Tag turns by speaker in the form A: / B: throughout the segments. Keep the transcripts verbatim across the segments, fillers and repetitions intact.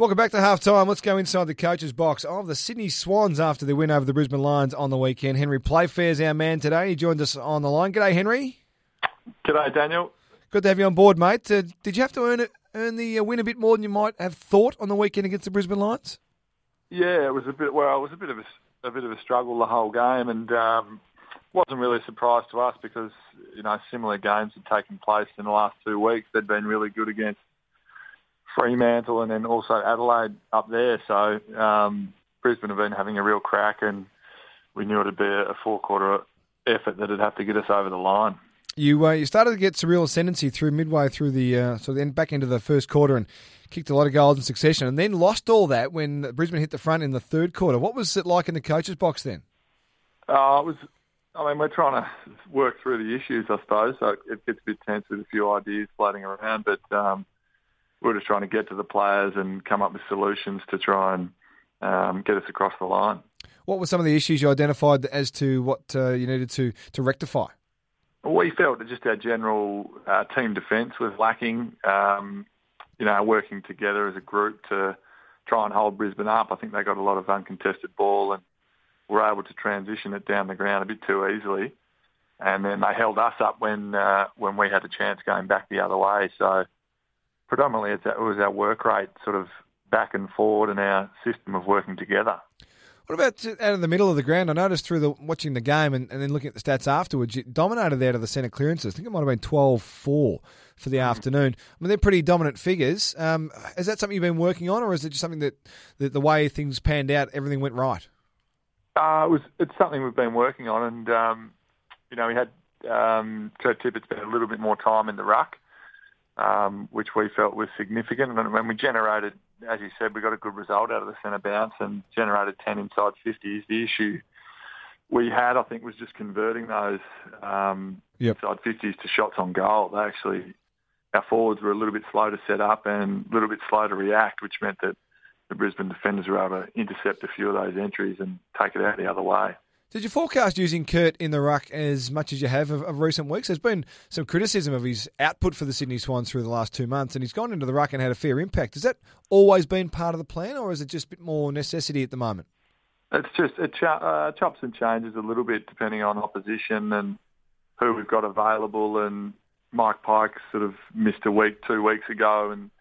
A: Welcome back to halftime. Let's go inside the coach's box of the Sydney Swans after their win over the Brisbane Lions on the weekend. Henry Playfair's our man today. He joins us on the line. G'day, Henry.
B: G'day, Daniel.
A: Good to have you on board, mate. Uh, did you have to earn it, earn the uh, win a bit more than you might have thought on the weekend against the Brisbane Lions?
B: Yeah, it was a bit. Well, it was a bit of a, a bit of a struggle the whole game, and um, wasn't really a surprise to us because you know similar games had taken place in the last two weeks. They'd been really good against Fremantle and then also Adelaide up there. So um, Brisbane have been having a real crack, and we knew it'd be a four-quarter effort that'd have to get us over the line.
A: You uh, you started to get some real ascendancy through midway through the uh, so then back into the first quarter and kicked a lot of goals in succession, and then lost all that when Brisbane hit the front in the third quarter. What was it like in the coach's box then?
B: Uh, it was. I mean, we're trying to work through the issues, I suppose. So it gets a bit tense with a few ideas floating around, but um, we're just trying to get to the players and come up with solutions to try and um, get us across the line.
A: What were some of the issues you identified as to what uh, you needed to to rectify?
B: We felt that just our general uh, team defence was lacking. Um, you know, working together as a group to try and hold Brisbane up. I think they got a lot of uncontested ball and were able to transition it down the ground a bit too easily. And then they held us up when uh, when we had a chance going back the other way. So predominantly it's, it was our work rate sort of back and forward and our system of working together.
A: What about out of the middle of the ground? I noticed through the watching the game and, and then looking at the stats afterwards, you dominated out of the centre clearances. I think it might have been twelve four for the mm. afternoon. I mean, they're pretty dominant figures. Um, is that something you've been working on, or is it just something that, that the way things panned out, everything went right?
B: Uh, it was. It's something we've been working on, and um, you know, we had um, Kurt Tippett spent a little bit more time in the ruck, um, which we felt was significant. And when we generated, as you said, we got a good result out of the centre bounce and generated ten inside fifties. The issue we had, I think, was just converting those um, yep. inside fifties to shots on goal. They actually, our forwards were a little bit slow to set up and a little bit slow to react, which meant that the Brisbane defenders were able to intercept a few of those entries and take it out the other way.
A: Did you forecast using Kurt in the ruck as much as you have of, of recent weeks? There's been some criticism of his output for the Sydney Swans through the last two months, and he's gone into the ruck and had a fair impact. Has that always been part of the plan, or is it just a bit more necessity at the moment?
B: It's just it ch- uh, chops and changes a little bit depending on opposition and who we've got available. And Mike Pike sort of missed a week two weeks ago and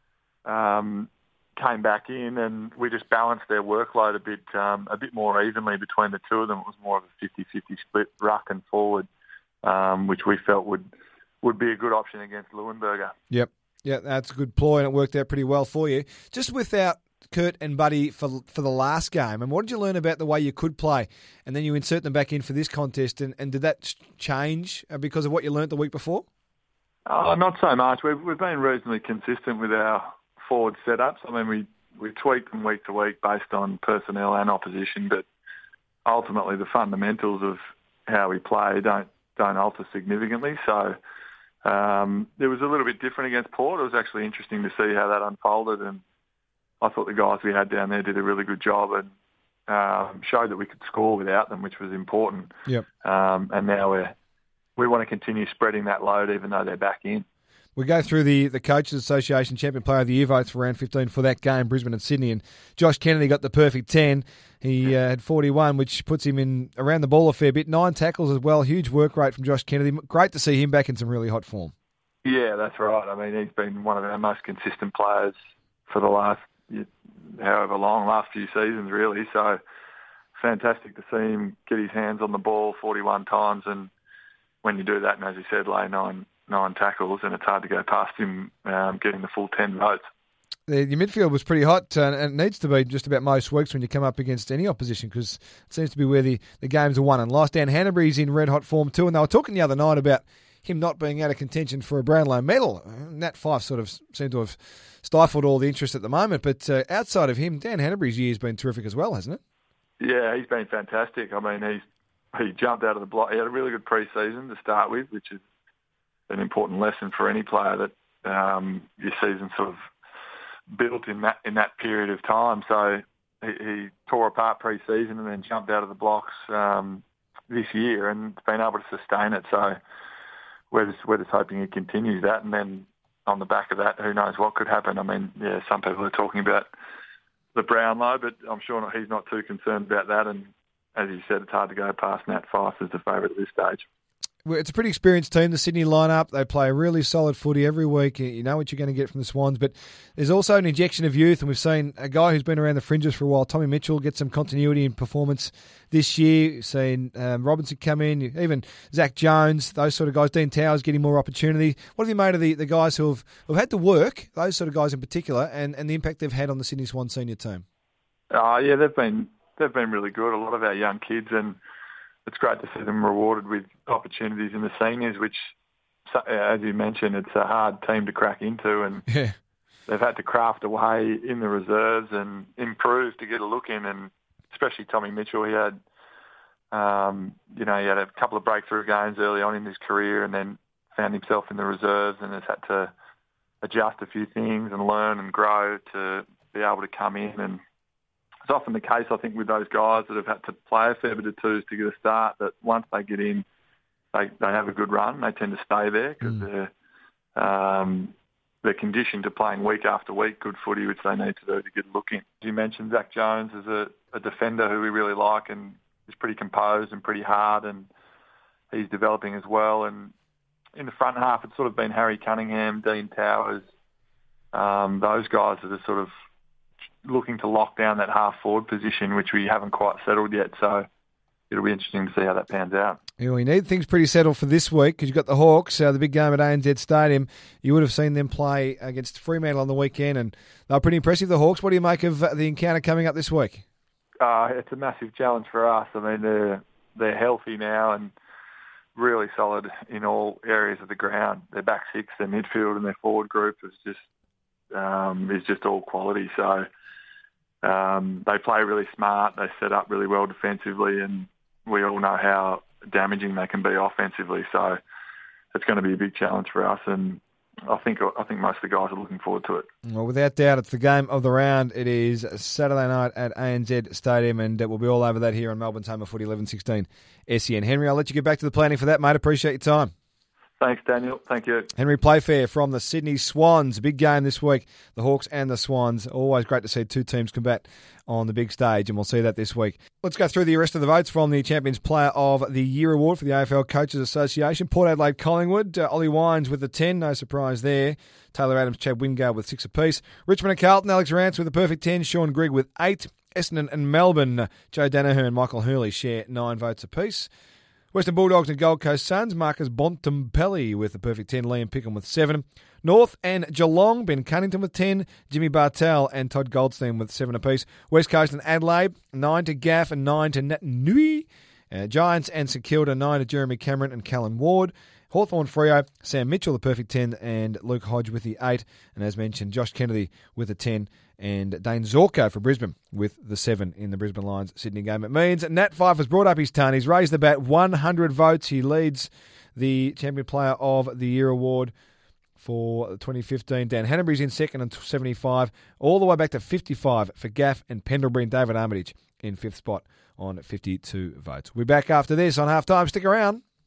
B: um, came back in, and we just balanced their workload a bit um, a bit more evenly between the two of them. It was more of a fifty-fifty split, ruck and forward, um, which we felt would would be a good option against Leuenberger.
A: Yep, yeah, that's a good ploy, and it worked out pretty well for you. Just without Kurt and Buddy for for the last game, and what did you learn about the way you could play? And then you insert them back in for this contest, and, and did that change because of what you learnt the week before?
B: Uh, not so much. We've, we've been reasonably consistent with our forward setups. I mean, we, we tweak them week to week based on personnel and opposition, but ultimately the fundamentals of how we play don't don't alter significantly. So um, it was a little bit different against Port. It was actually interesting to see how that unfolded, and I thought the guys we had down there did a really good job and um, showed that we could score without them, which was important.
A: Yep.
B: Um, and now we're, we want to continue spreading that load even though they're back in.
A: We go through the, the Coaches Association Champion Player of the Year votes for round fifteen for that game, Brisbane and Sydney, and Josh Kennedy got the perfect ten. He uh, had forty-one, which puts him in around the ball a fair bit. Nine tackles as well. Huge work rate from Josh Kennedy. Great to see him back in some really hot form.
B: Yeah, that's right. I mean, he's been one of our most consistent players for the last however long, last few seasons really. So fantastic to see him get his hands on the ball forty-one times, and when you do that, and as you said, lay nine nine tackles, and it's hard to go past him um, getting the full ten votes.
A: The, your midfield was pretty hot, uh, and it needs to be just about most weeks when you come up against any opposition, because it seems to be where the, the games are won and lost. Dan Hanbury's in red hot form too, and they were talking the other night about him not being out of contention for a Brownlow medal. Nat Fyfe sort of seemed to have stifled all the interest at the moment, but uh, outside of him, Dan Hanbury's year has been terrific as well, hasn't it?
B: Yeah, he's been fantastic. I mean, he's he jumped out of the block. He had a really good pre-season to start with, which is an important lesson for any player, that um, your season sort of built in that in that period of time. So he, he tore apart pre-season and then jumped out of the blocks um, this year and been able to sustain it. So we're just, we're just hoping he continues that. And then on the back of that, who knows what could happen. I mean, yeah, some people are talking about the Brownlow, but I'm sure not, he's not too concerned about that. And as you said, it's hard to go past Nat Fyfe as the favourite at this stage.
A: Well, it's a pretty experienced team, the Sydney lineup. They play a really solid footy every week. You know what you're going to get from the Swans, but there's also an injection of youth, and we've seen a guy who's been around the fringes for a while, Tommy Mitchell, get some continuity in performance this year. We've seen um, Robinson come in, even Zach Jones, those sort of guys. Dean Towers getting more opportunity. What have you made of the, the guys who have, who have had to work, those sort of guys in particular, and, and the impact they've had on the Sydney Swans senior team?
B: Oh, yeah, they've been they've been really good. A lot of our young kids, and it's great to see them rewarded with opportunities in the seniors, which, as you mentioned, it's a hard team to crack into, and
A: yeah.
B: they've had to craft a way in the reserves and improve to get a look in. And especially Tommy Mitchell, he had, um, you know, he had a couple of breakthrough games early on in his career, and then found himself in the reserves and has had to adjust a few things and learn and grow to be able to come in. And it's often the case, I think, with those guys that have had to play a fair bit of twos to get a start, that once they get in, they they have a good run. They tend to stay there because mm. they're, um, they're conditioned to playing week after week good footy, which they need to do to get a look in. As you mentioned, Zach Jones is a, a defender who we really like, and is pretty composed and pretty hard, and he's developing as well. And in the front half, it's sort of been Harry Cunningham, Dean Towers, um, those guys that are sort of looking to lock down that half-forward position, which we haven't quite settled yet. So it'll be interesting to see how that pans out.
A: Yeah, we need things pretty settled for this week because you've got the Hawks, uh, the big game at A N Z Stadium. You would have seen them play against Fremantle on the weekend, and they were pretty impressive, the Hawks. What do you make of the encounter coming up this week?
B: Uh, it's a massive challenge for us. I mean, they're, they're healthy now and really solid in all areas of the ground. Their back six, their midfield, and their forward group is just um, is just all quality. So um, they play really smart. They set up really well defensively, and we all know how damaging they can be offensively. So it's going to be a big challenge for us, and I think I think most of the guys are looking forward to it.
A: Well, without doubt, it's the game of the round. It is Saturday night at A N Z Stadium, and we'll be all over that here on Melbourne's home of footy, eleven sixteen S E N. Henry, I'll let you get back to the planning for that, mate. Appreciate your time.
B: Thanks, Daniel. Thank you.
A: Henry Playfair from the Sydney Swans. Big game this week, the Hawks and the Swans. Always great to see two teams combat on the big stage, and we'll see that this week. Let's go through the rest of the votes from the Champions Player of the Year award for the A F L Coaches Association. Port Adelaide Collingwood, uh, Ollie Wines with the ten, no surprise there. Taylor Adams, Chad Wingard with six apiece. Richmond and Carlton, Alex Rance with a perfect ten. Sean Grigg with eight. Essendon and Melbourne, Joe Danaher and Michael Hurley share nine votes apiece. Western Bulldogs and Gold Coast Suns, Marcus Bontempelli with a perfect ten, Liam Pickham with seven. North and Geelong, Ben Cunnington with ten, Jimmy Bartel and Todd Goldstein with seven apiece. West Coast and Adelaide, nine to Gaff and nine to Nat Nui. Uh, Giants and St Kilda, nine to Jeremy Cameron and Callan Ward. Hawthorn Freo, Sam Mitchell, the perfect ten, and Luke Hodge with the eight. And as mentioned, Josh Kennedy with the ten, and Dane Zorko for Brisbane with the seven in the Brisbane Lions Sydney game. It means Nat Fyfe has brought up his ton. He's raised the bat one hundred votes. He leads the Champion Player of the Year award for twenty fifteen. Dan Hanbury's in second and seventy-five, all the way back to fifty-five for Gaff and Pendlebury, and David Armitage in fifth spot on fifty-two votes. We'll be back after this on halftime. Stick around.